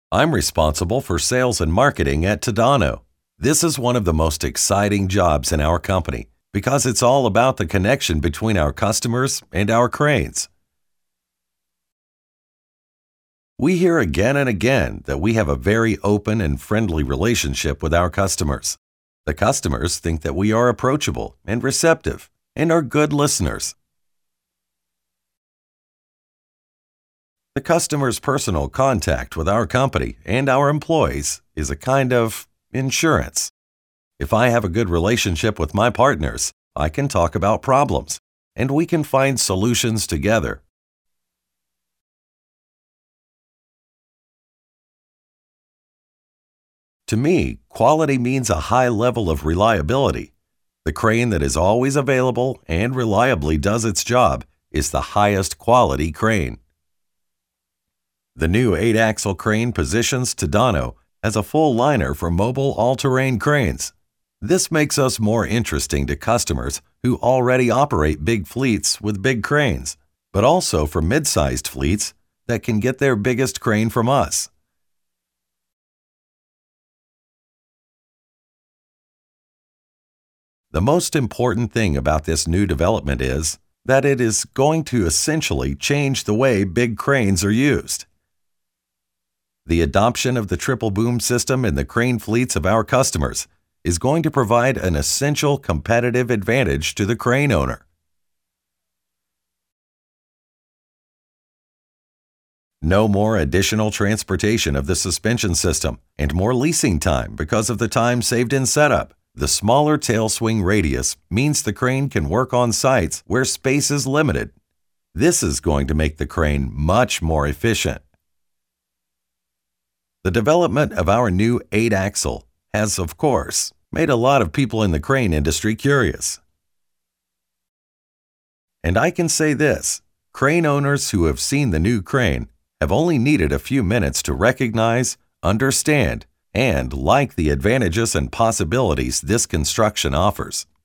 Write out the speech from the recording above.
I'm responsible for sales and marketing at Tadano. This is one of the most exciting jobs in our company because it's all about the connection between our customers and our cranes. We hear again and again that we have a very open and friendly relationship with our customers. The customers think that we are approachable and receptive and are good listeners. The customer's personal contact with our company and our employees is a kind of insurance. If I have a good relationship with my partners, I can talk about problems, and we can find solutions together. To me, quality means a high level of reliability. The crane that is always available and reliably does its job is the highest quality crane. The new 8-axle crane positions Tadano as a full liner for mobile all-terrain cranes. This makes us more interesting to customers who already operate big fleets with big cranes, but also for mid-sized fleets that can get their biggest crane from us. The most important thing about this new development is that it is going to essentially change the way big cranes are used. The adoption of the triple boom system in the crane fleets of our customers is going to provide an essential competitive advantage to the crane owner. No more additional transportation of the suspension system and more leasing time because of the time saved in setup. The smaller tail swing radius means the crane can work on sites where space is limited. This is going to make the crane much more efficient. The development of our new 8-axle has, of course, made a lot of people in the crane industry curious. And I can say this, crane owners who have seen the new crane have only needed a few minutes to recognize, understand, and like the advantages and possibilities this construction offers.